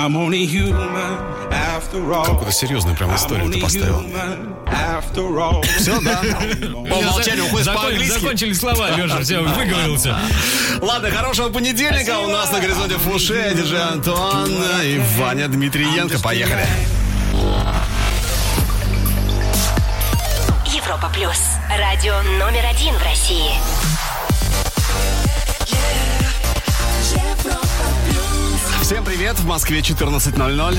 Какую-то серьезную прям историю ты поставил. Все, да. По умолчанию уходишь по-английски. Закончили слова, Леша, все, выговорился. Ладно, хорошего понедельника. У нас на горизонте Фуше, диджей Антон и Ваня Дмитриенко. Поехали. Европа плюс. Радио номер 1 в России. Всем привет. В Москве 14:00.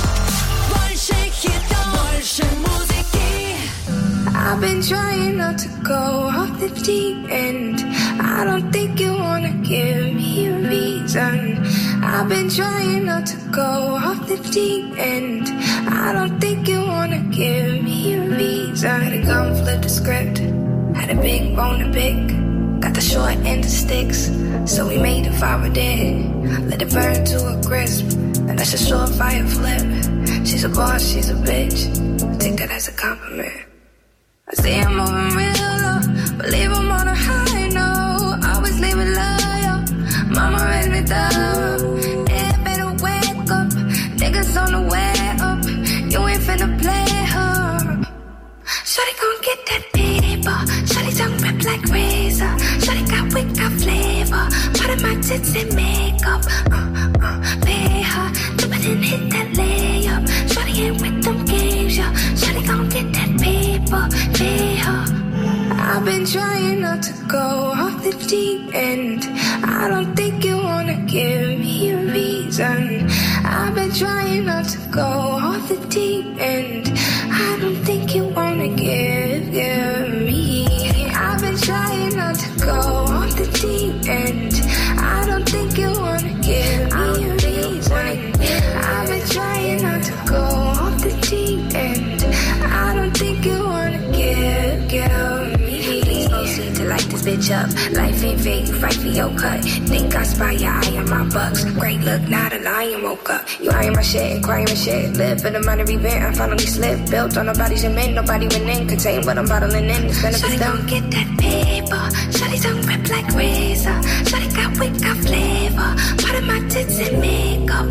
I've been trying not to go off the deep end. I don't think you wanna give me a reason. I've been trying not to go off the deep end. I don't think you wanna give me a reason. Had a gun, flip the script. Had a big bone to pick. Got the short end of sticks, so we made a fire dead. Let it burn to a crisp, and that's a surefire flip. She's a boss, she's a bitch. I take that as a compliment. I see I'm moving real low, believe I'm on a high note. Always leave it loyal, mama raised me thorough. Yeah, better wake up, niggas on the way up. You ain't finna play her. Shawty gon' get that paper. Shawty tongue rip like razor. Shawty got wit, got flavor. Part of my tits and makeup. Pay her, dip it and hit that layup. Shawty ain't with them games, yo. Shawty gon' get that paper. Pay her. I've been trying not to go off the deep end. I don't think you wanna give me a reason. I've been trying not to go off the deep end. I don't think you wanna give me. I've been trying not to go off the deep end. I don't think you wanna give me a reason. I've been trying not to go off the deep end. I don't think you wanna give me. Please proceed to light this bitch up. Life ain't fair, you fight for your cut. Think I spy your eye on my bucks. Great look, not a lion woke up. You eyeing my shit and crying my shit. Live in a minor event, I finally slipped. Built on nobody's cement, nobody went in. Contain what I'm bottling in. It's benefits Shawty gon' get that paper. Shawty tongue rip like razor. Shawty got wit, got flavor. Part of my tits and makeup.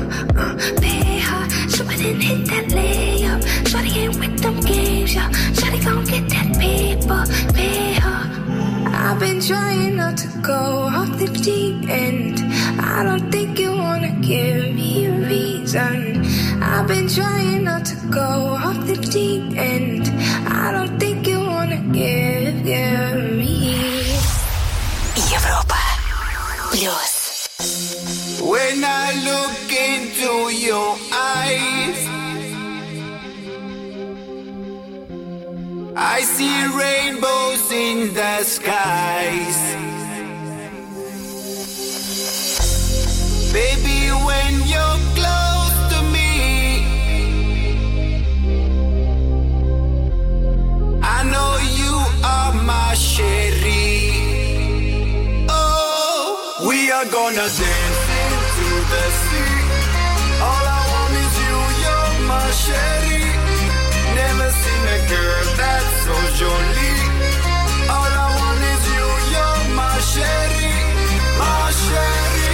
Pay her, shoot it and hit that layup. Shawty ain't with them games, yo. Shawty gon' get that paper. Pay her. I've been trying not to go off the deep end. I don't think you wanna give me a reason. I've been trying not to go off the deep end. I don't think you wanna give me. Европа плюс. When I look into your eyes, I see rainbows in the skies. Baby, when you're close to me, I know you are my sherry. Oh, we are gonna dance into the sea. All I want is you, you're my sherry. Never seen a girl that's so jolie. All I want is you, you're my sherry, my sherry.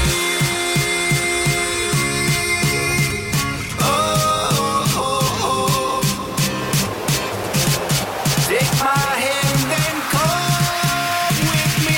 Oh, oh, oh. Take my hand and come with me.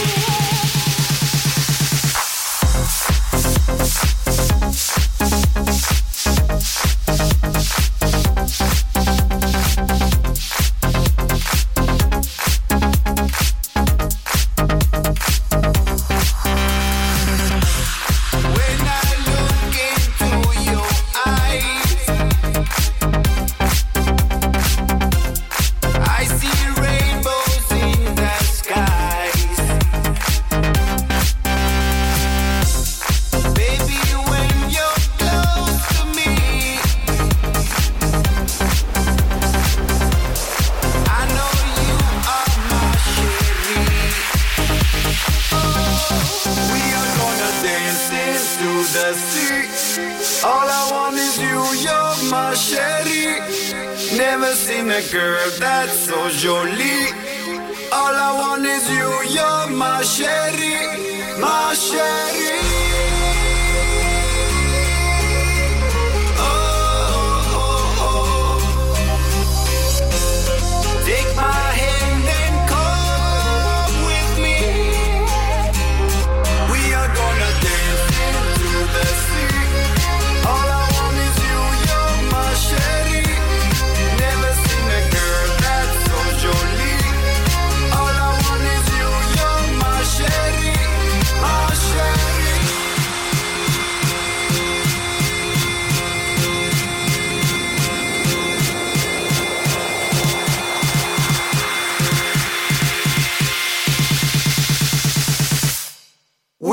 Never seen a girl that's so jolie. All I want is you, you're my sherry, my sherry.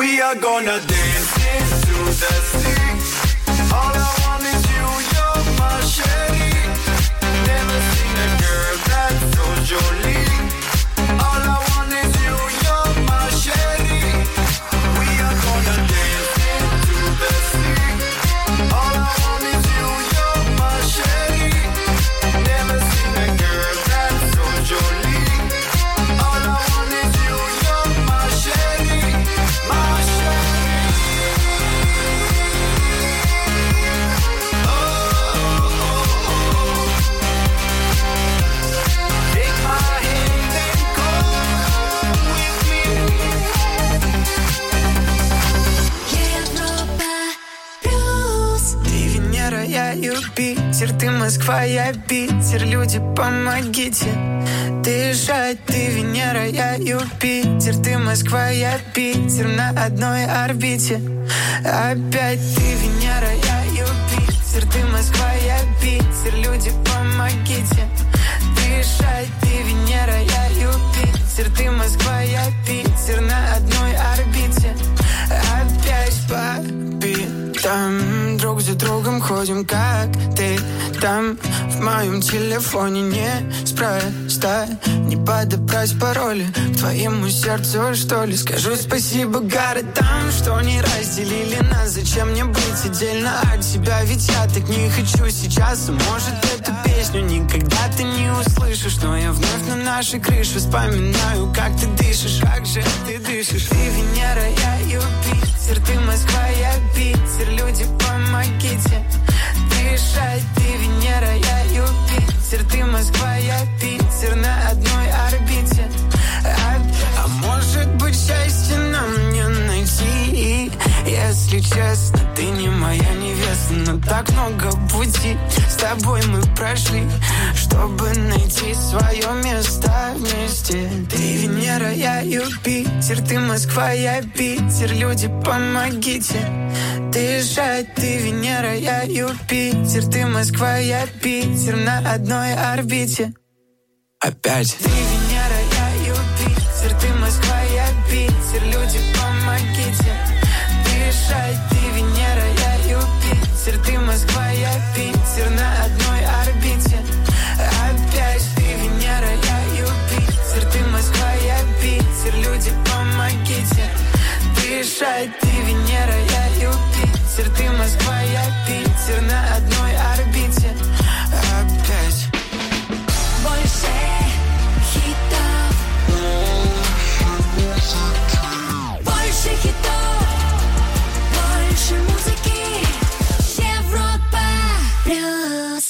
We are gonna dance into the sea. All I want is you, you're my sherry. Never seen a girl that's so jolie. All I want is you, you're my sherry. We are gonna dance into the sea. All I want is you, you're my sherry. Never seen a girl that's so jolie. All I want is you, you're my sherry. My sherry. Oh, oh, oh. Take my hand and come with me. Европа плюс. Ты Венера, я Юпитер, ты Москва, я Питер, люди, помогите дышать. Ты Венера, я Юпитер, ты Москва, я Питер, на одной орбите. Опять ты Венера, я Юпитер, ты Москва, я Питер, люди, помогите дышать. Ты Венера, я Юпитер, ты Москва, я Питер, на одной орбите. Опять папи, там друг за другом ходим, как ты там. В моем телефоне неспроста не подобрать пароли к твоему сердцу, что ли. Скажу спасибо городам, что не разделили нас. Зачем мне быть отдельно от тебя, ведь я так не хочу сейчас. Может, эту песню никогда ты не услышишь, но я вновь на нашей крыше вспоминаю, как ты дышишь, как же ты дышишь. Ты Венера, я Юпитер, ты Москва, я Питер, люди, помогите дышать. Ты Венера, я Юпитер, ты Москва, я Питер, на одной орбите. А может быть, счастье нам не найти? Если честно, ты не моя невеста, но так много пути с тобой мы прошли, чтобы найти свое место вместе. Ты Венера, я Юпитер, ты Москва, я Питер, люди, помогите дышать. Ты Венера, я Юпитер, ты Москва, я Питер, на одной орбите. Опять. Ты Венера, я Юпитер, ты Москва, я Питер, люди, помогите дышать. Ты Венера, я Юпитер, ты Москва, я Питер, на одной орбите. Опять. Ты Венера, я Юпитер, ты Москва, я Питер, люди, помогите дышать. Ты Венера, я Юпитер, ты Москва, я Питер, на одной орбите. Опять. Больше хитов. Больше хитов. Больше музыки. Европа плюс.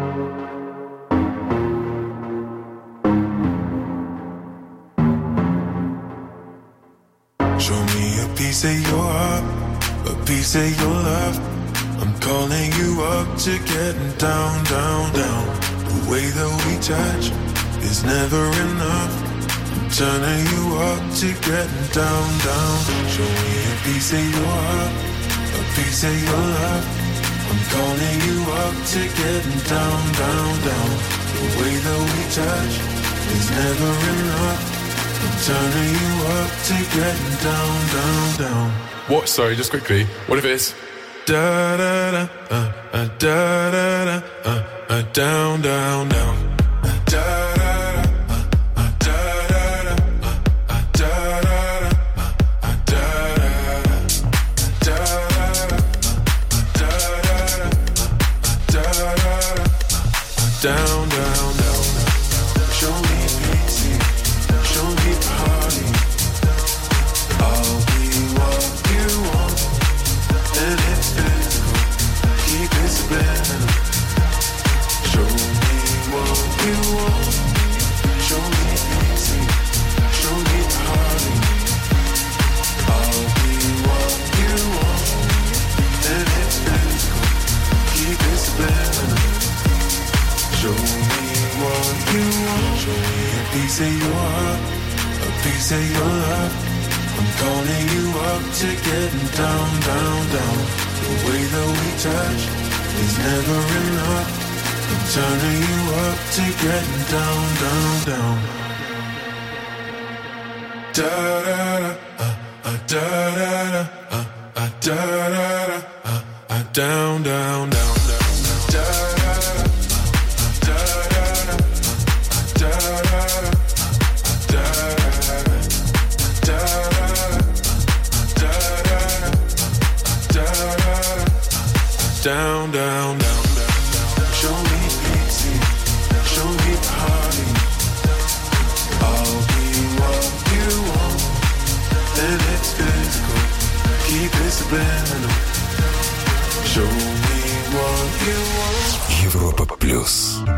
Show me a piece of your heart, a piece of your love. I'm calling you up to getting down, down, down. The way that we touch is never enough. I'm turning you up to getting down, down. Show me a piece of your heart, a piece of your love. I'm calling you up to getting down, down, down. The way that we touch is never enough. I'm turning you up to getting down, down, down. What? Sorry, just quickly. What if it's Da da da, da da da, down, down, down. Da da da, da da da, da da da, da da da, da da da, down, down, down. Show me pity, show me party. I'll be what you want, and it's physical. Keep it spinning. Show me what you want. Show me pity, show me party. I'll be what you want, and it's physical. Keep it spinning. Show me what you want. Show me a piece of your heart, a piece of your love. I'm calling you up to getting down, down, down. The way that we touch is never enough. I'm turning you up to getting down, down, down. Da da da, down, down, down, down. Down, down, down, down. Show me pixie, show me party. I'll be what you want, and it's physical. Keep it subliminal. Show me what you want. Европа плюс.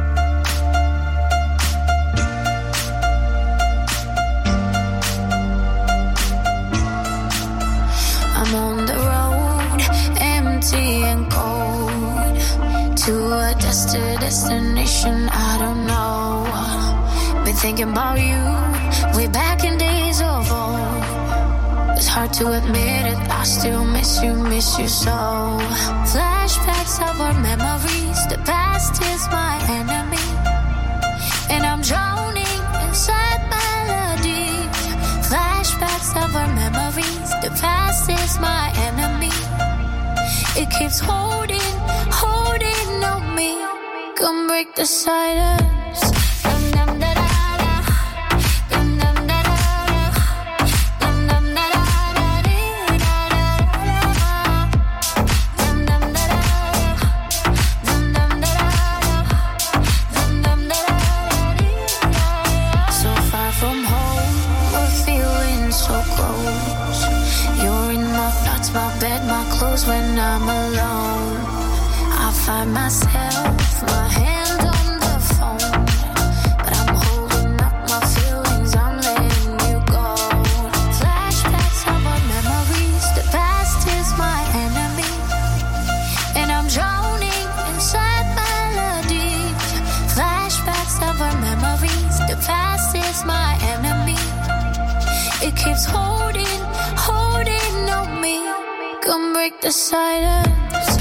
I'm on the road, empty and cold, to a destination I don't know. Been thinking about you way back in days of old. It's hard to admit it, I still miss you so. Flashbacks of our memories, the past is my enemy, and I'm drowning inside melodies. Flashbacks of our memories, the past is my enemy. It keeps holding on me. Come break the silence. When I'm alone, I find myself, my hand on the phone, but I'm holding up my feelings, I'm letting you go. Flashbacks of our memories, the past is my enemy, and I'm drowning inside melodies. Flashbacks of our memories, the past is my enemy. It keeps holding on me. Come break the silence.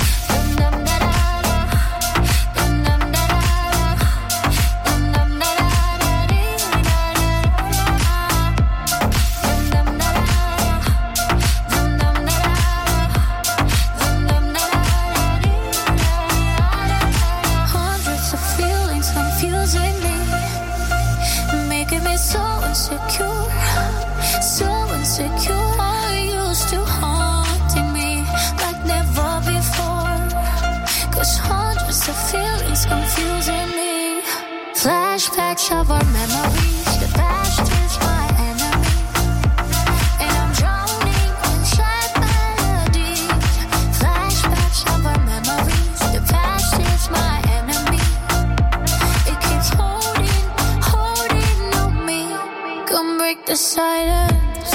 Hundreds of feelings confusing me, making me so insecure, so insecure. I used to haunting me like never before, 'cause hundreds of feelings confusing me. Flashbacks of our memories, the past is my enemy, and I'm drowning inside melodies. Flashbacks of our memories, the past is my enemy. It keeps holding on me. Come break the silence.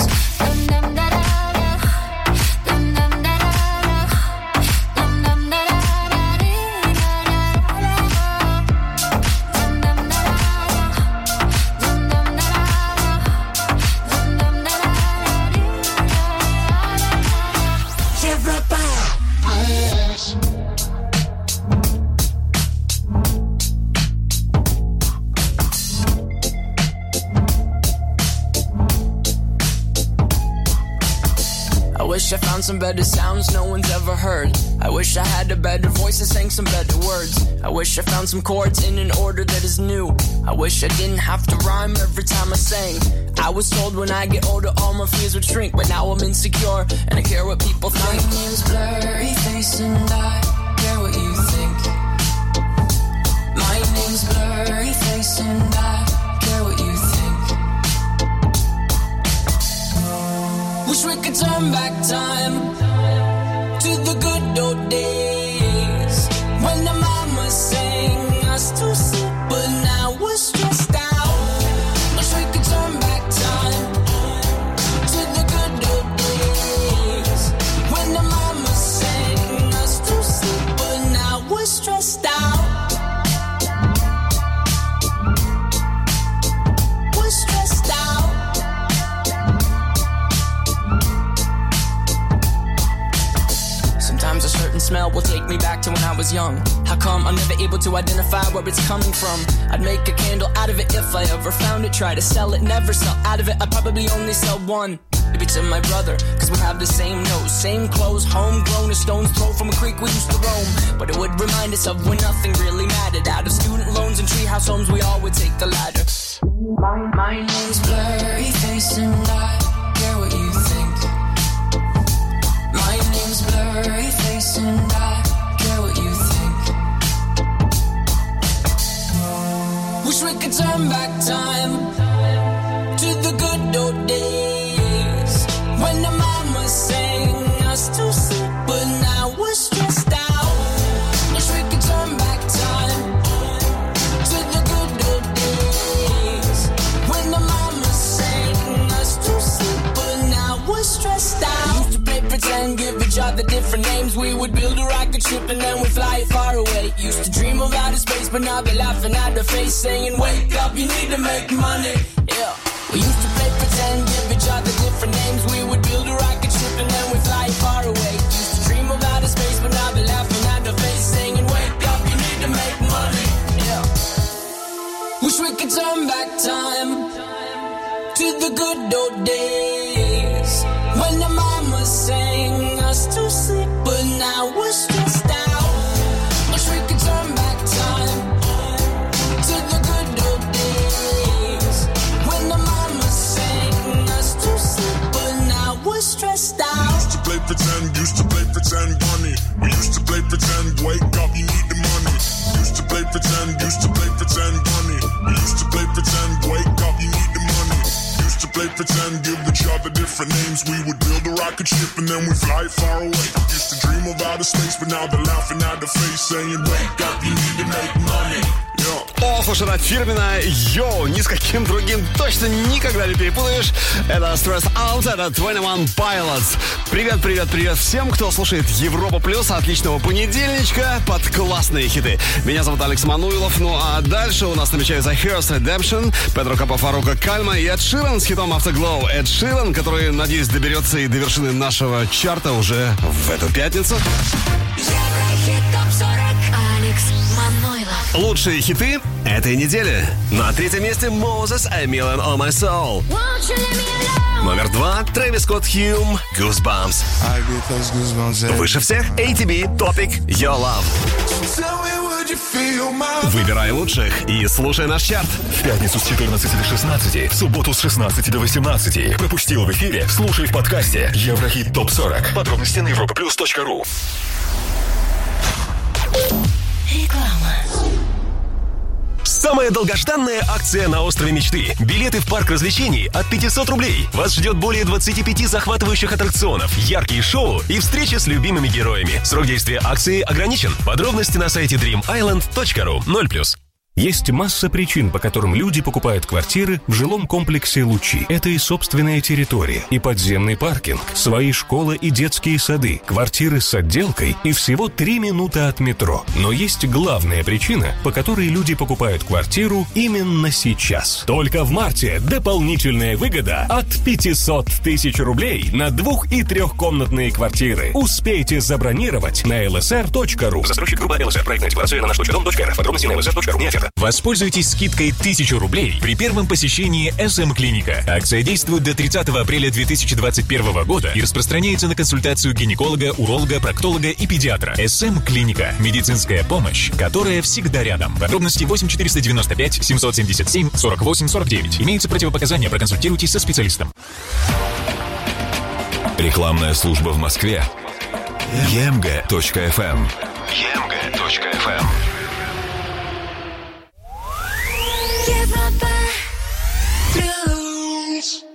I wish I found some better sounds no one's ever heard. I wish I had a better voice and sang some better words. I wish I found some chords in an order that is new. I wish I didn't have to rhyme every time I sang. I was told when I get older all my fears would shrink, but now I'm insecure and I care what people think. My name's Blurry Face and I care what you think. My name's Blurry Face and I care what you think. Wish we could turn back time to the good old days when the mama sang us to sleep, but now we're stressed out. Wish we could turn back time to the good old days when the mama sang us to sleep, but now we're stressed out. We're stressed out. Sometimes a certain smell will take me back to when I was young. How come I'm never able to identify where it's coming from? I'd make a candle out of it if I ever found it. Try to sell it, never sell out of it. I'd probably only sell one. Maybe to my brother, cause we have the same nose, same clothes, homegrown, a stone's throw from a creek we used to roam. But it would remind us of when nothing really mattered. Out of student loans and treehouse homes, we all would take the ladder. My name's Blurry Face and I care what you think. My name's Blurry Face and I care what you think. Wish we could turn back time to the good old days when the mama sang us to sleep, but now we're stressed out. Wish we could turn back time to the good old days when the mama sang us to sleep, but now we're stressed out. Used to play pretend, give each other different names. We would build a rocket ship and then we'd fly it far away. Used to dream of outer space, but now they're laughing at the face, saying, wake up, you need to make money. Yeah. We used to play pretend, give each other different names. We would build a rocket ship and then we'd fly far away. Used to dream of outer space, but now they're laughing at the face, saying, wake up, you need to make money. Yeah. Wish we could turn back time to the good old days when the mama sang us to sleep, but now we're stressed out. Wish we could turn back time to the good old days when the mama sang us to sleep, but now we're stressed out. Used to play pretend, money. We used to play pretend, wake up, you need the money. Used to play pretend, money. We used to play pretend, wake up, you need the money. Used to play pretend, give each other different names. We would build a rocket ship and then we fly far away. Used to dream of outer space, but now they're laughing at the face, saying, wake up, you need to make money. Ох уж это фирменное йоу, ни с каким другим точно никогда не перепутаешь. Это Stress Out, это 21 Pilots. Привет всем, кто слушает Европа Плюс. Отличного понедельничка под классные хиты. Меня зовут Алекс Мануилов. Ну а дальше у нас намечается Hearst Redemption, Педро Капофарука Кальма и Эд Ширан с хитом Afterglow. Эд Ширан, который, надеюсь, доберется и до вершины нашего чарта уже в эту пятницу. Еврохит ТОП-40. Алекс Мануилов. Лучшие хиты этой недели. На третьем месте Moses A Million on My Soul. Номер 2 Трэвис Скотт Hume Goosebumps. Выше всех ATB Topic Your Love. Выбирай лучших и слушай наш чарт. В пятницу с 14 до 16, в субботу с 16 до 18. Пропустил в эфире? Слушай в подкасте Еврохит ТОП-40. Подробности на europaplus.ru. Реклама. Самая долгожданная акция на острове мечты. Билеты в парк развлечений от 500 рублей. Вас ждет более 25 захватывающих аттракционов, яркие шоу и встречи с любимыми героями. Срок действия акции ограничен. Подробности на сайте dreamisland.ru. 0+. Есть масса причин, по которым люди покупают квартиры в жилом комплексе «Лучи». Это и собственная территория, и подземный паркинг, свои школы и детские сады, квартиры с отделкой и всего 3 минуты от метро. Но есть главная причина, по которой люди покупают квартиру именно сейчас. Только в марте дополнительная выгода от 500 тысяч рублей на 2- и 3-комнатные квартиры. Успейте забронировать на lsr.ru. Застройщик группа ЛСР. Проектная декларация на наш.дом.рф. Подробности на lsr.ru. Не оферта. Воспользуйтесь скидкой 1000 рублей при первом посещении СМ-клиника. Акция действует до 30 апреля 2021 года и распространяется на консультацию гинеколога, уролога, проктолога и педиатра. СМ-клиника. Медицинская помощь, которая всегда рядом. Подробности 8495 777 48 49. Имеются противопоказания, проконсультируйтесь со специалистом. Рекламная служба в Москве. emg.fm. emg.fm. Европа Плюс.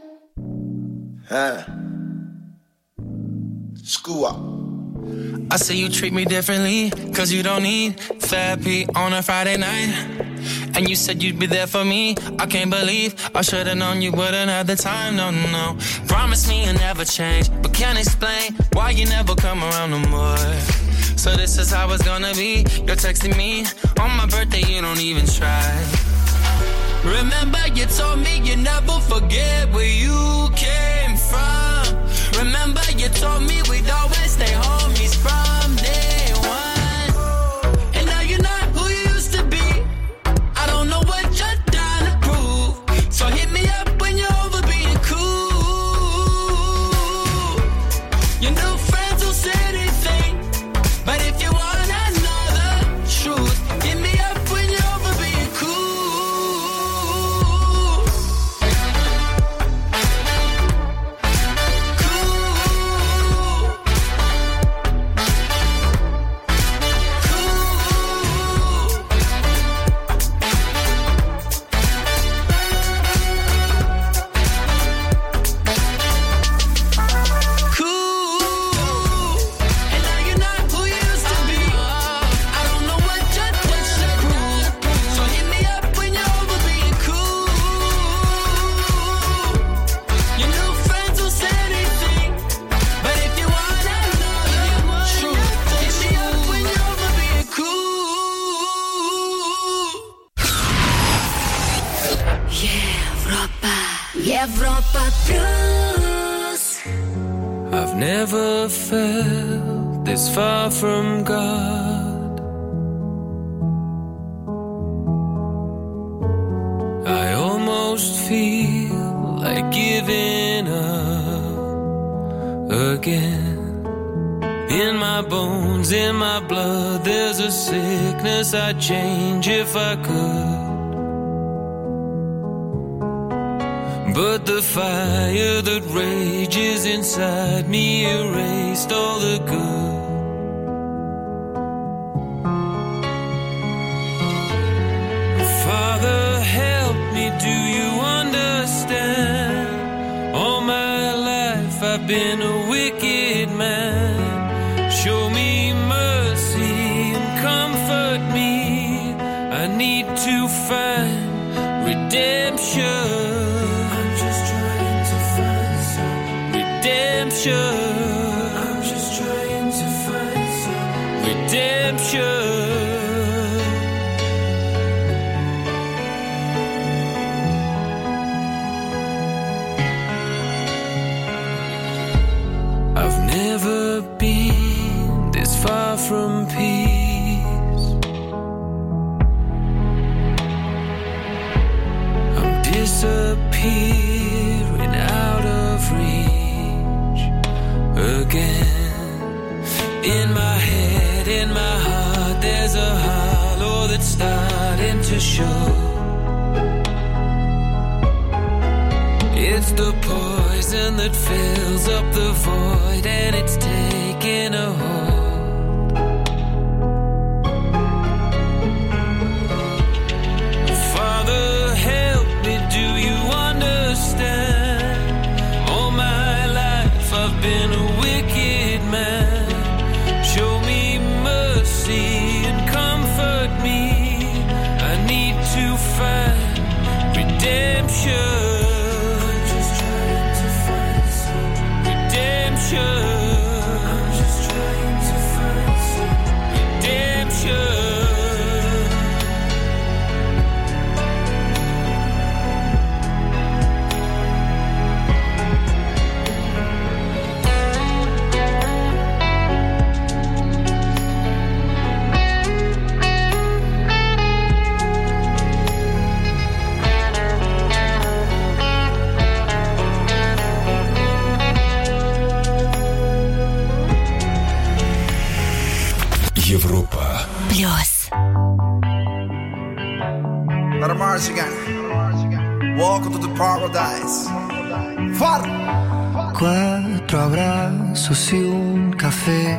School up. I say you treat me differently, cause you don't need therapy on a Friday night. And you said you'd be there for me. I can't believe I should've known you wouldn't have the time, no. Promise me you'll never change, but can't explain why you never come around no more. So this is how it's gonna be. You're texting me on my birthday, you don't even try. Remember you told me you never forget where you came from. Remember you told me we'd always stay homies from day one. And now you're not who you used to be. I don't know what you're trying to prove. So hit me up when you're over being cool. Европа плюс. I've never felt this far from God. I almost feel like giving up again. In my bones, in my blood, there's a sickness I'd change if I could. But the fire that rages inside me erased all the good. Father, help me, do you understand? All my life I've been a wicked man. Show me mercy and comfort me. I need to find redemption. I'm just trying to find some redemption. I'm just trying to find some redemption. I've never been this far from peace. I'm disappearing out of reach again. In my head, in my heart, there's a hollow that's starting to show. It's the poison that fills up the void, and it's taking a hold. Father, help me, do you understand? All my life I've been a wicked man. Show me mercy and comfort me. I need to find redemption. I'm just trying to find some redemption. Европа Плюс. Welcome to the paradise. Far. 4 abrazos y un café.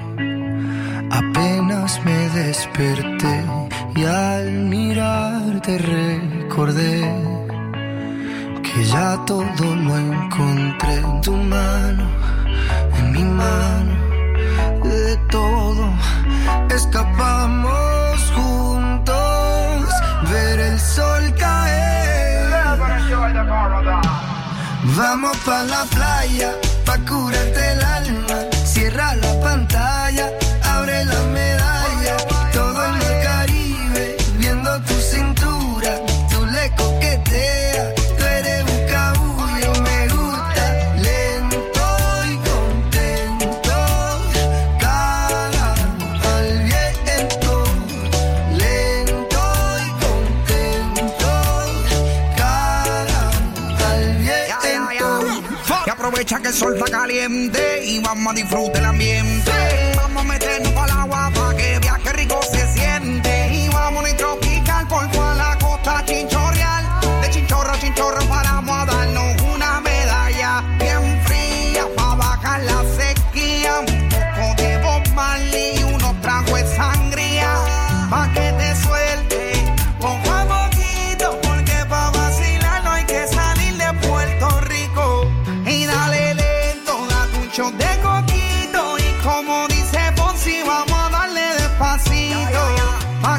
Apenas me desperté y al mirarte recordé que ya todo lo encontré en tu mano, en mi mano. De todo escapamos juntos, ver el sol caer. Vamos pa' la playa, pa' curarte el alma. Cierra la pantalla, abre la medalla. Todo en el Caribe, viendo tu cintura. Tú le coqueteas, tú eres un cabullo. Me gusta lento y contento. Cara al viento, lento y contento. Cara al viento. Y aprovecha que el sol está caliente y vamos a disfrutar el ambiente. Vamos a meternos para el agua para que veas qué rico se siente. Y vamos a tropical por toda la costa chinchorreal. De chinchorro a chinchorro paramos a darnos una medalla bien fría para bajar la sequía. Un poco de Bob Marley y unos tragos de sangría pa' que te suelte poco a poquito, porque pa' vacilar no hay que salir de Puerto Rico. Y dale lento, date un shot de coquito. Y como dice Ponzi, vamos a darle despacito.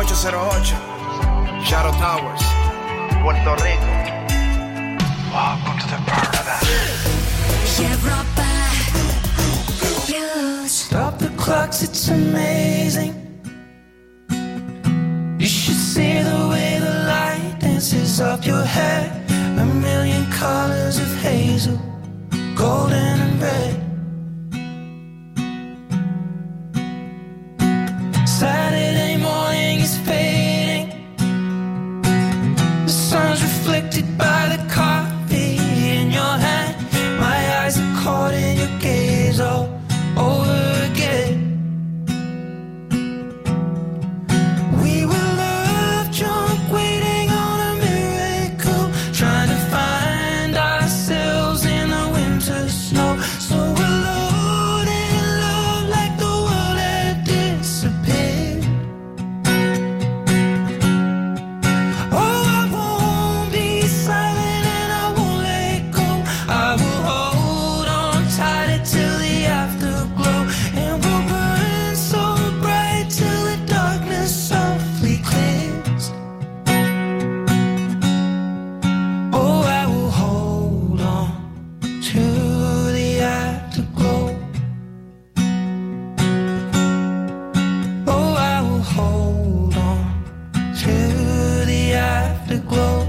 808 Shadow Towers, Puerto Rico. Welcome to the paradise. Europa Plus. Stop the clocks, it's amazing. You should see the way the light dances up your hair. A million colors of hazel, golden and red. Saturday morning is fading. The sun's reflected by the coffee in your hand. My eyes are caught in your gaze all over again. We were love drunk, waiting on a miracle, trying to find ourselves in the winter snow. So alone in love, like the world had disappeared. Oh, I won't be silent and I won't let go. I will hold on tight till the afterglow, and we'll burn so bright till the darkness softly clears. Oh, I will hold on to the afterglow. Oh, I will hold on to the afterglow.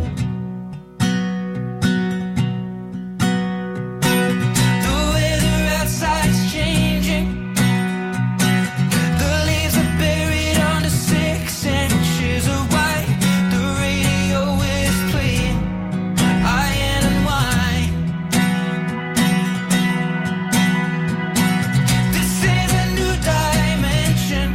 The weather outside's changing. The leaves are buried under 6 inches of white. The radio is playing Iron and Wine. This is a new dimension.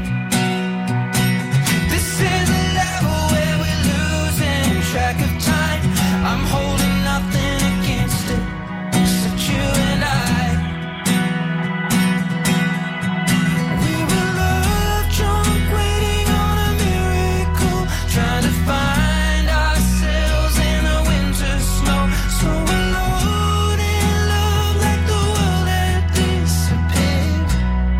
This is a level where we're losing track of time. I'm holding nothing against it, except you and I. We were love drunk, waiting on a miracle, trying to find ourselves in the winter snow. So alone in love, like the world had disappeared.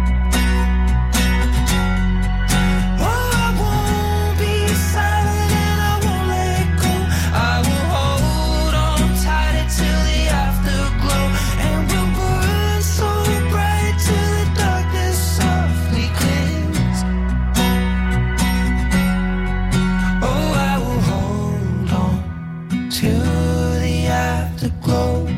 Oh, I won't be silent and I won't let go. I will hold on tight till the afterglow, and we'll burn so bright till the darkness softly clears. Oh, I will hold on to the afterglow.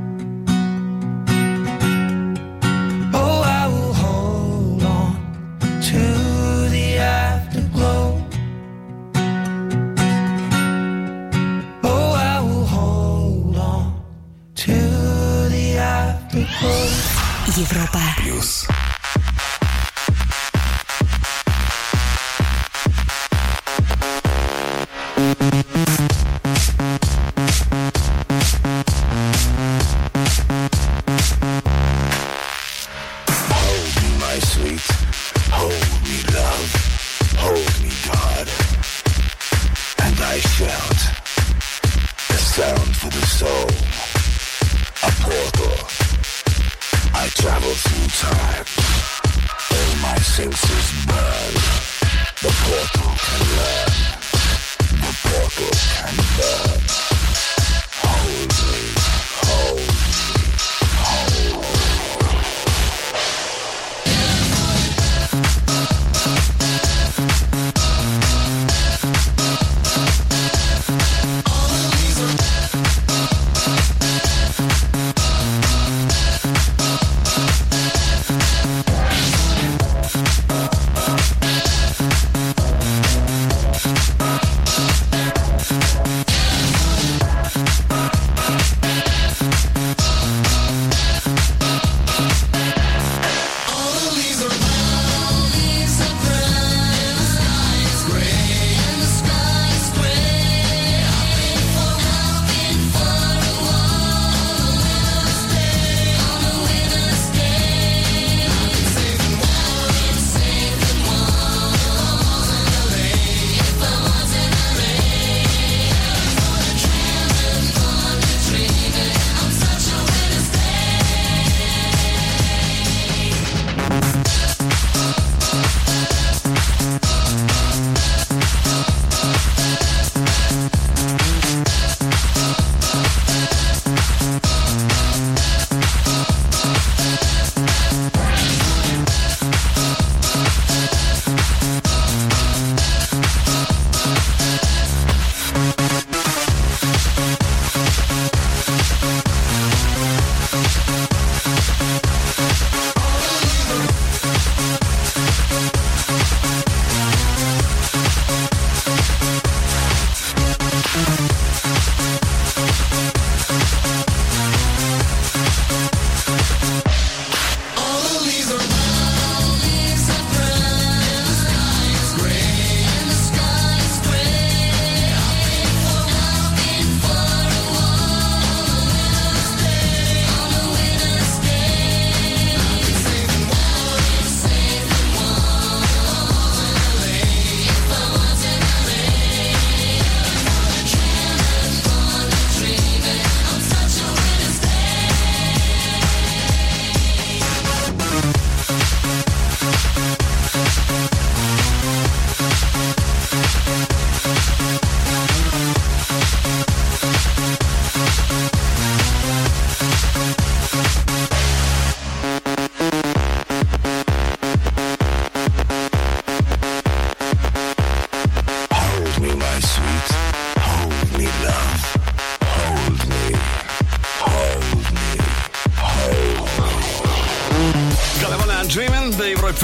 Oh, I will hold on to the afterglow. Oh, I will hold on to the afterglow. Европа Плюс. Hold me, my sweet. Hold me, love. Hold me, God. And I shout. A sound for the soul. A portal. I travel through time.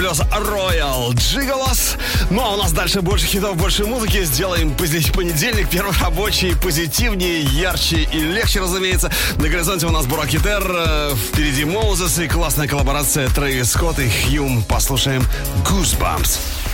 Плюс Royal Gigolos. Ну а у нас дальше больше хитов, больше музыки. Сделаем понедельник, первый рабочий, позитивнее, ярче и легче, разумеется. На горизонте у нас Бурак Итер, впереди Моузес и классная коллаборация Трэвис Скотт и Хьюм. Послушаем Goosebumps.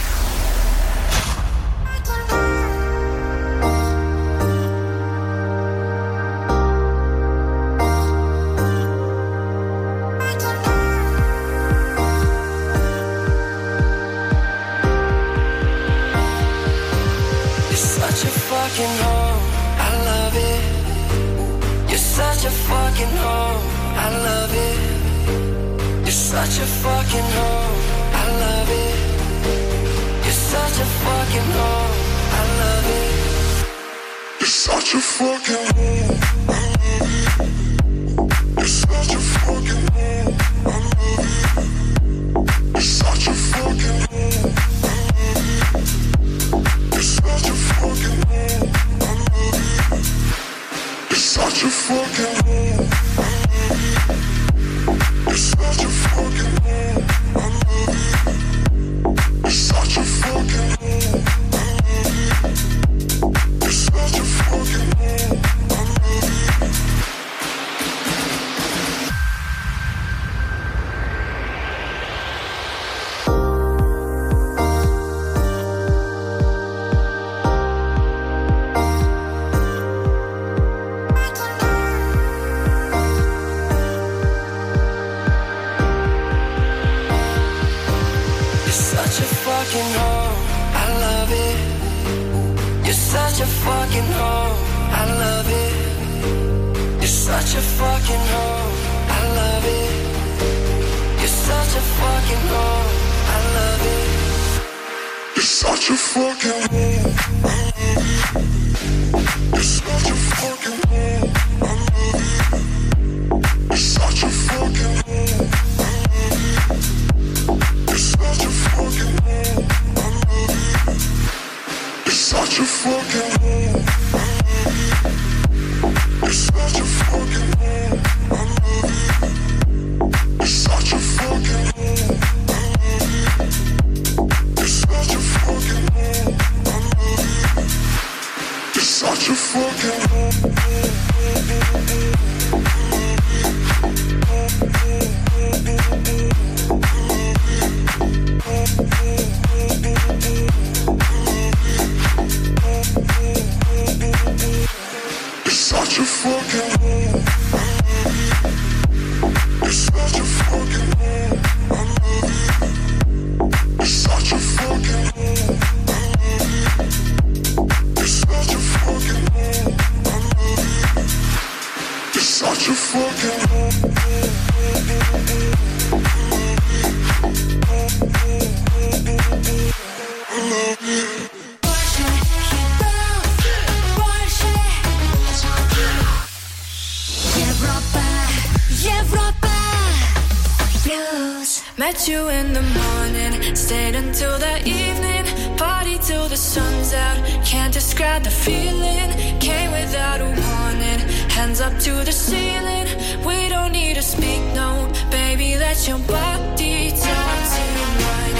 Met you in the morning, stayed until the evening, party till the sun's out. Can't describe the feeling, came without a warning. Hands up to the ceiling, we don't need to speak, no. Baby, let your body talk to mine.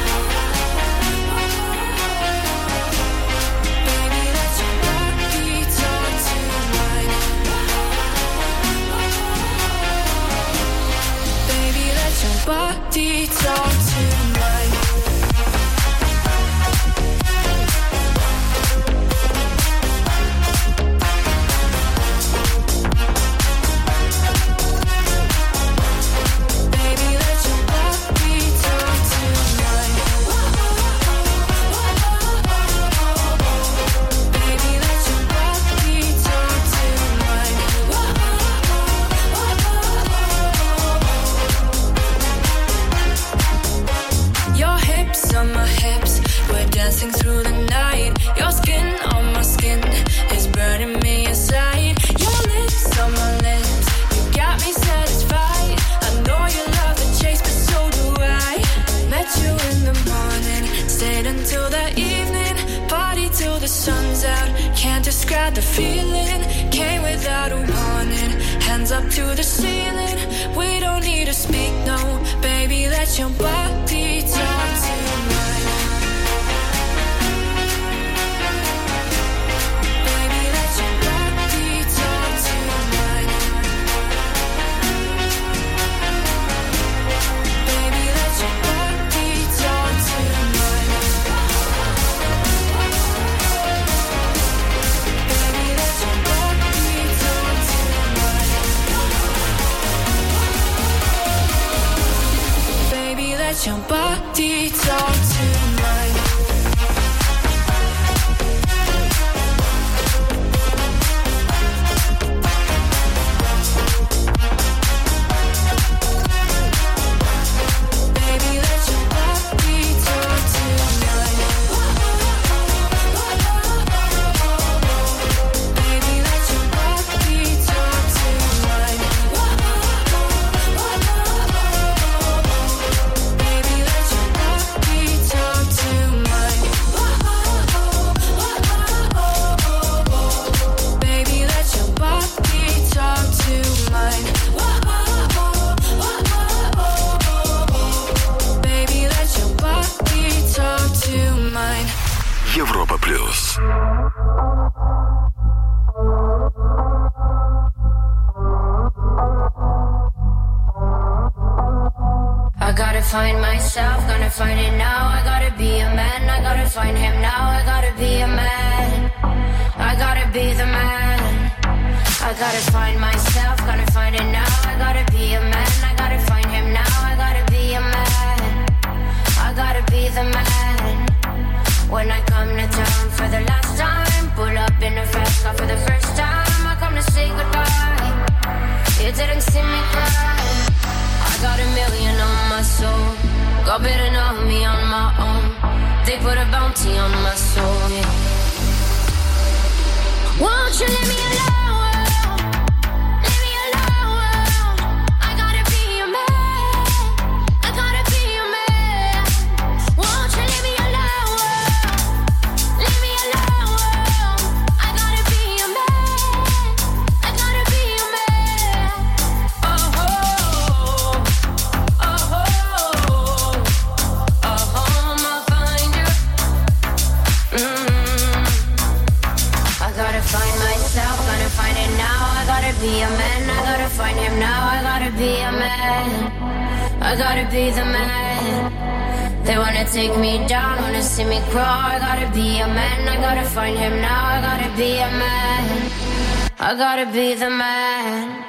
Baby, let your body talk to mine. Baby, let your body talk to mine. Dancing through the night, your skin on my skin is burning me inside. Your lips on my lips, you got me satisfied. I know you love the chase, but so do I. Met you in the morning, stayed until the evening, party till the sun's out. Can't describe the feeling, came without a warning. hands up to the ceiling. We don't need to speak, no. Baby, let your body talk tonight. Baby, let your body talk tonight. Baby, let your body talk tonight. Baby, let your body talk tonight. Baby, let your body talk tonight. Baby, let your body talk tonight. Baby, let your body talk tonight. Baby, let your body talk tonight. Baby, let your body talk tonight. Baby, let your body talk tonight. Европа плюс. I gotta find myself, gonna find it now. I gotta be a man, I gotta find him now. I gotta be a man, I gotta be the man. I gotta find myself, gonna find it now. I gotta be a man, I gotta find him now. I gotta be a man, I gotta be the man. When I come to town for the last time, pull up in a fast car for the first time. I come to say goodbye, you didn't see me cry. I got $1 million on my soul. God better know me on my own. They put a bounty on my soul, yeah. Won't you leave me alone? Leave me alone. I gotta be a man. I gotta be a man. Won't you leave me alone? Leave me alone. I gotta be a man. I gotta be a man. Oh, I'ma find you. I gotta find myself, gotta find it now. I gotta be a man, I gotta find him now. I gotta be a man, I gotta be the man. They wanna take me down, wanna see me crawl. I gotta be a man, I gotta find him now. I gotta be a man, I gotta be the man.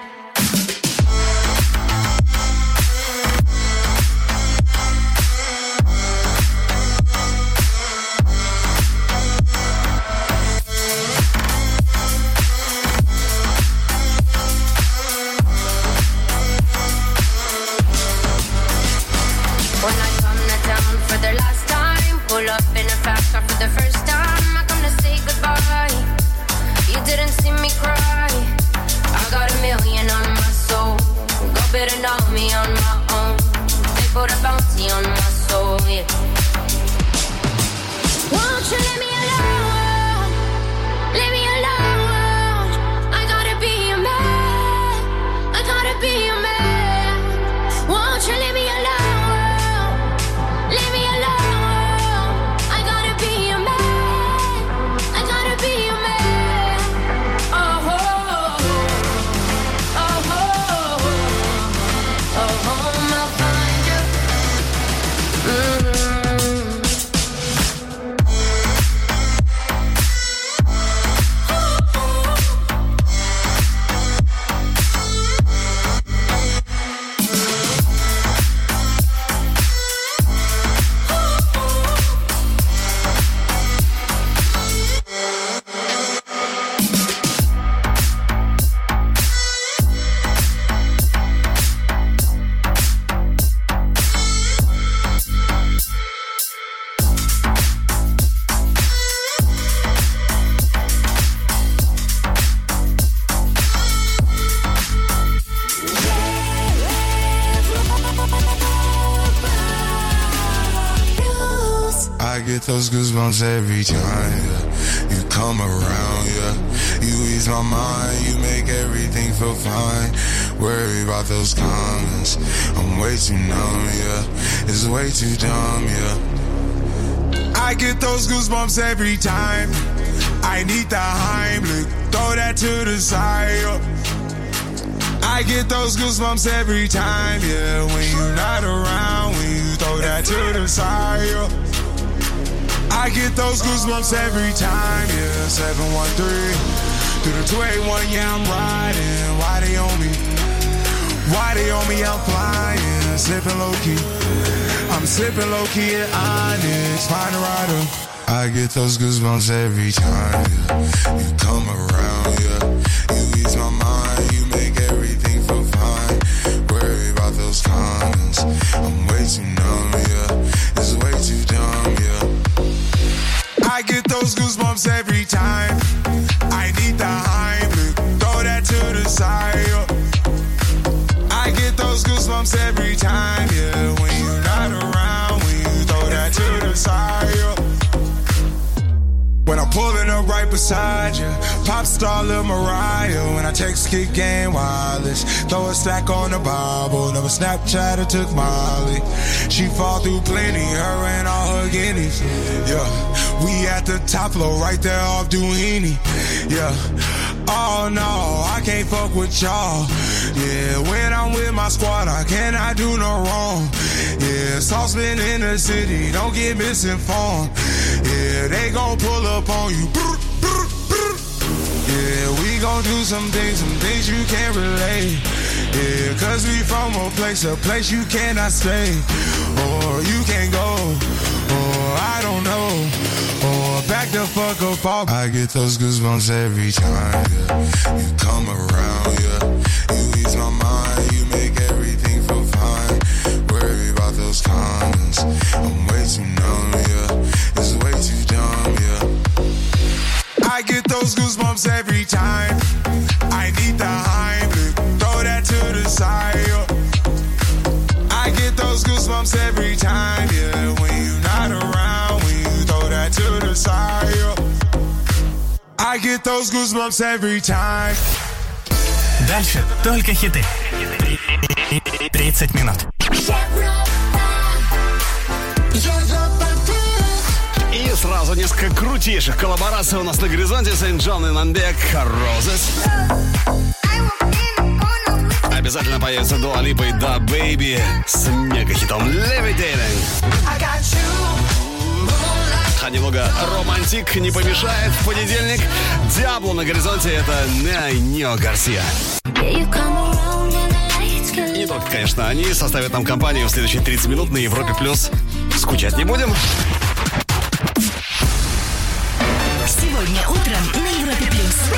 When I come to town for the last time, pull up in a fast car for the first time. I come to say goodbye, you didn't see me cry. I got $1 million on my soul. God better know me on my own. They put a bounty on my soul, yeah. Won't you leave me alone? Leave me alone. I gotta be a man. I gotta be a man. Won't you leave me alone? Leave me alone. I gotta be a man. I gotta be a man. Oh, I'll find you. I get those goosebumps every time. You come around, yeah. You ease my mind, you make everything feel fine. Worry about those comments, I'm way too numb, yeah. It's way too dumb, yeah. I get those goosebumps every time. I need the Heimlich, throw that to the side, yeah. I get those goosebumps every time, yeah. When you're not around, when you throw that to the side, yeah. I get those goosebumps every time, yeah. 713 through the 281, yeah, I'm riding. Why they on me? Why they on me? I'm flying, sipping low key. I'm sipping low key at Onyx, find a rider. I get those goosebumps every time, yeah. You come around, yeah. You ease my mind, you make everything feel fine. Worry about those comments, I'm way too numb, yeah. It's way too dumb, yeah. I get those goosebumps every time. I need the Heimlich, throw that to the side, yeah. I get those goosebumps every time, yeah. When you're not around, when you throw that to the side, yeah. When I'm pulling up right beside you, pop star Lil Mariah. When I text kick game wireless, throw a stack on the Bible. Never Snapchat or took Molly. She fall through plenty, her and all her guineas. Yeah, we at the top floor, right there off Duini. Yeah, oh no, I can't fuck with y'all. Yeah, when I'm with my squad, I cannot do no wrong. Yeah, saucepan in the city, don't get misinformed. Yeah, they gon' pull up on you. Yeah, we gon' do some things you can't relate. Yeah, cause we from a place you cannot stay. Or you can't go, or I don't know. Or back the fuck up off. I get those goosebumps every time, yeah. You come around, yeah. You ease my mind, you make everything feel fine. Worry about those comments, I'm way too numb, yeah. It's way too dumb, yeah. I get those goosebumps every time. I need the Heimlich, throw that to the side, yeah. I get those goosebumps every time, yeah. When you're not around, when you throw that to the side, yeah. I get those goosebumps every time. Дальше только хиты. 30 минут. И сразу несколько крутейших коллабораций у нас на горизонте. Сент Джон и Намбек, Roses. Обязательно появится Дуа Липа и Да Бэйби с мега-хитом Levitating. А немного романтик не помешает в понедельник. Диабло на горизонте — это Нио Гарсия. И не только, конечно, они составят нам компанию в следующие 30 минут на Европе+. Скучать не будем. Сегодня утром на Европе+.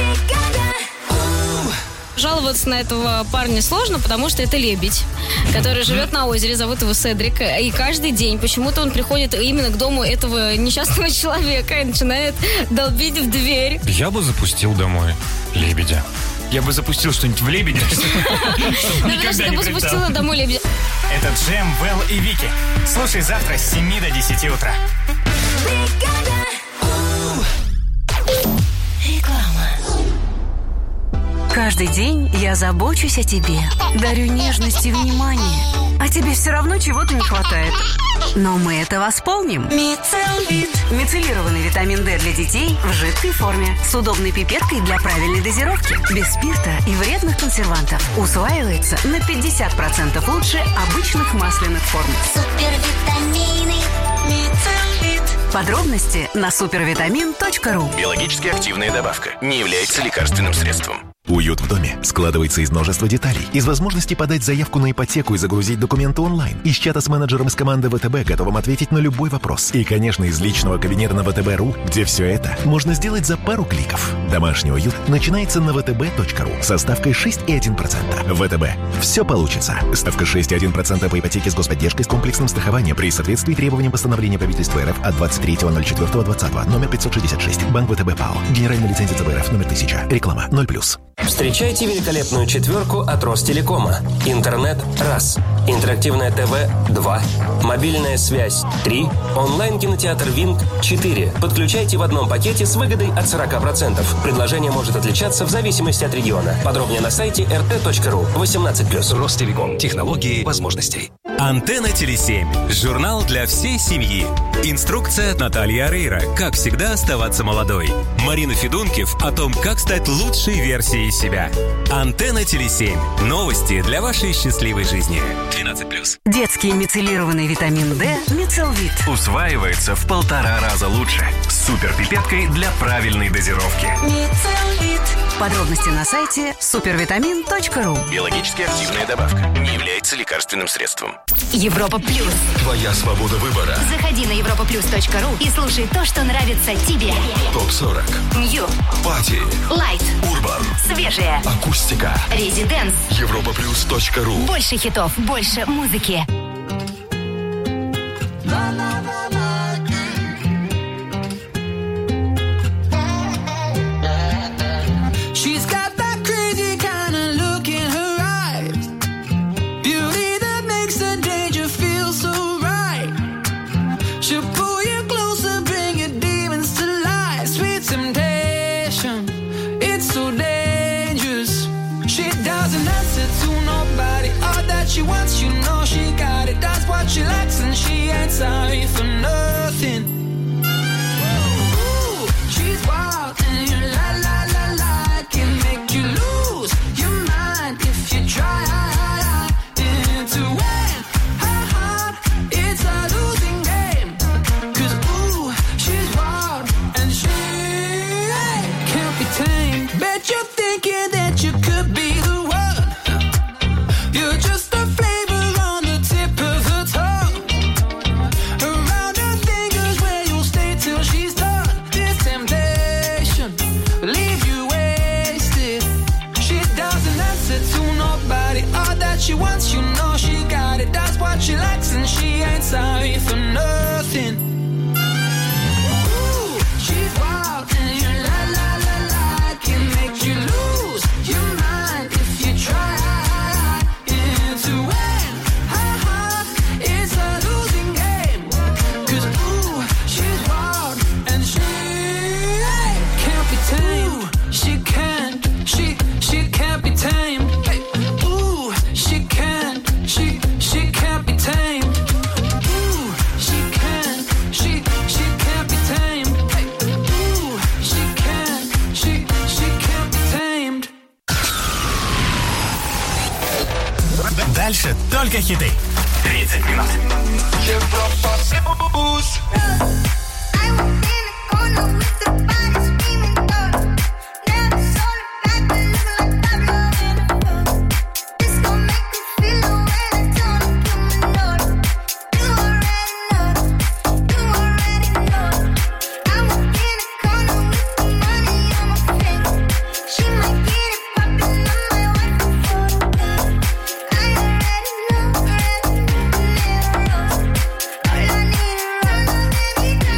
Жаловаться на этого парня сложно, потому что это лебедь, который живет на озере, зовут его Седрик, и каждый день почему-то он приходит именно к дому этого несчастного человека и начинает долбить в дверь. Я бы запустил домой лебедя. Я бы запустил что-нибудь в лебедя. Я бы запустила домой лебедя. Это Джем, Вэл и Вики. Слушай завтра с 7 до 10 утра. Каждый день я забочусь о тебе, дарю нежность и внимание. А тебе все равно чего-то не хватает. Но мы это восполним. Мицелвит. Мицелированный витамин D для детей в жидкой форме. С удобной пипеткой для правильной дозировки. Без спирта и вредных консервантов. Усваивается на 50% лучше обычных масляных форм. Супервитамины. Мицелвит. Подробности на супервитамин.ру. Биологически активная добавка. Не является лекарственным средством. Уют в доме складывается из множества деталей. Из возможности подать заявку на ипотеку и загрузить документы онлайн. Из чата с менеджером из команды ВТБ, готовым ответить на любой вопрос. И, конечно, из личного кабинета на ВТБ.ру, где все это можно сделать за пару кликов. Домашний уют начинается на vtb.ru со ставкой 6,1%. ВТБ. Все получится. Ставка 6,1% по ипотеке с господдержкой с комплексным страхованием при соответствии требованиям постановления правительства РФ от 23.04.20, номер 566. Банк ВТБ ПАО. Генеральная лицензия ЦБ РФ номер 1000. Реклама 0+. Встречайте великолепную четверку от Ростелекома. Интернет – раз. Интерактивное ТВ – 2. Мобильная связь – 3. Онлайн-кинотеатр «Винг» – 4. Подключайте в одном пакете с выгодой от 40%. Предложение может отличаться в зависимости от региона. Подробнее на сайте rt.ru. 18+. Ростелеком. Технологии возможностей. Антенна Теле7. Журнал для всей семьи. Инструкция от Натальи Орейро. Как всегда оставаться молодой. Марина Федункив о том, как стать лучшей версией себя. Антенна Теле7. Новости для вашей счастливой жизни. 12+. Детский мицеллированный витамин D Мицелвит. Усваивается в 1,5 раза лучше. С суперпипеткой для правильной дозировки. Мицелвит. Подробности на сайте supervitamin.ru. Биологически активная добавка. Не является лекарственным средством. Европа Плюс. Твоя свобода выбора. Заходи на europaplus.ru и слушай то, что нравится тебе. ТОП-40. Нью. Пати. Лайт. Урбан. Свежее. Акустика. Резиденс. Europaplus.ru. Больше хитов, больше музыки. She wants, you know she got it. That's what she likes, and she ain't sorry for nothing. Ooh, she's wild, and you la la la la can make you lose your mind if you try. To win, ha, it's a losing game. 'Cause ooh, she's wild, and she can't be tamed. Bet you're thinking that you could be the one. You're just she wants, you know she got it. That's what she likes, and she ain't sorry for nothing. Ooh, she's wild, and you la la la la can make you lose your mind if you try. To win, ha, it's a losing game. 'Cause ooh, she's wild, and she can't be tamed. She can't be tamed. She can't be tamed. Ooh, she can't be tamed. Ooh, she can't be tamed. Дальше только хиты. 30 минут. Европа Плюс. I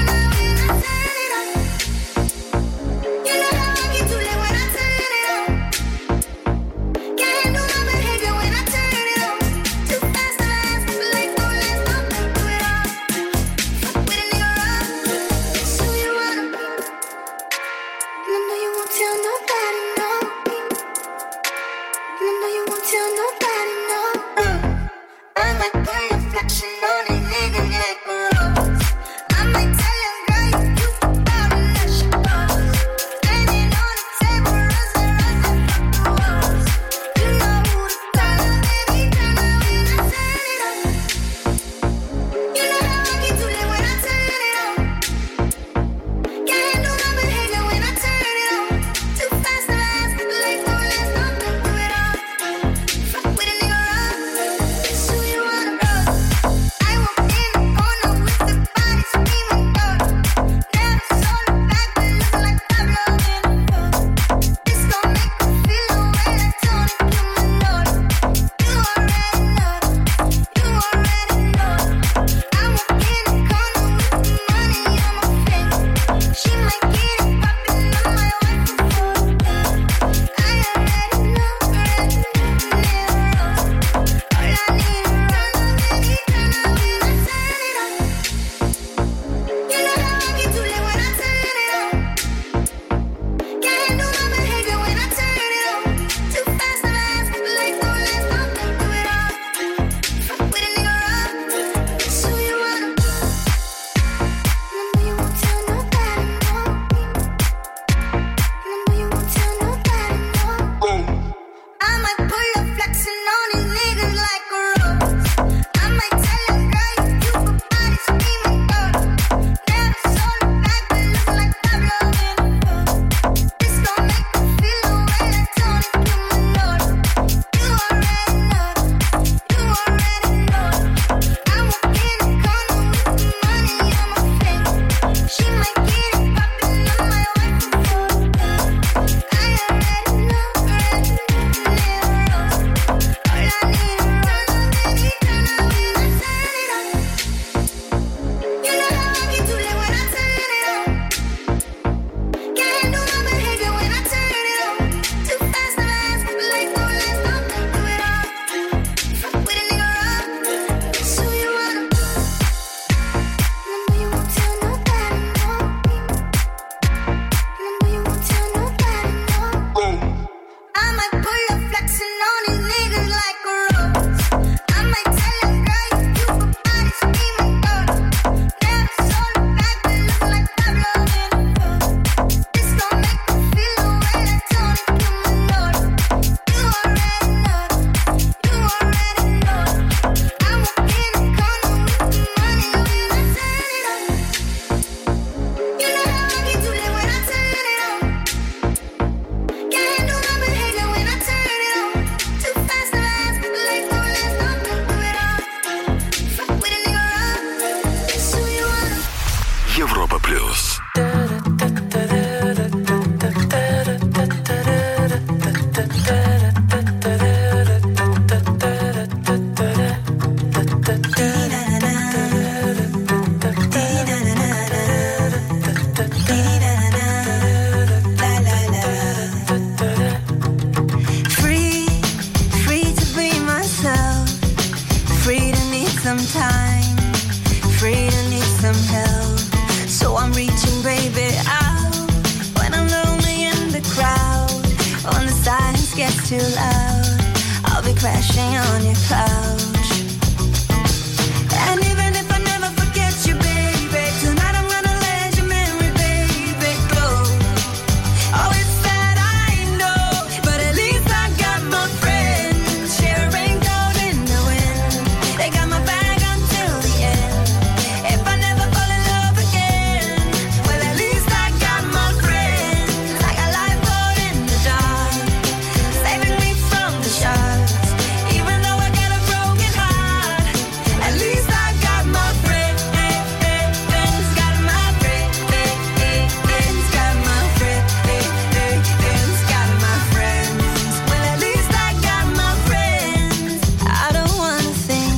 too loud, I'll be crashing on your couch. And even if I never forget you, baby, tonight I'm gonna let your memory, baby, go. Oh, it's sad, I know, but at least I got my friends. Share a raincoat in the wind. They got my back until the end. If I never fall in love again, well, at least I got my friends. Like a lifeboat in the dark, saving me from the sharks. Even though I got a broken heart, at least I got my friends. Got my friends. Got my friends. Got my friends. Well, at least I got my friends. I don't wanna think,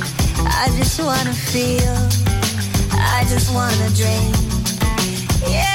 I just wanna feel, I just wanna drink. Yeah.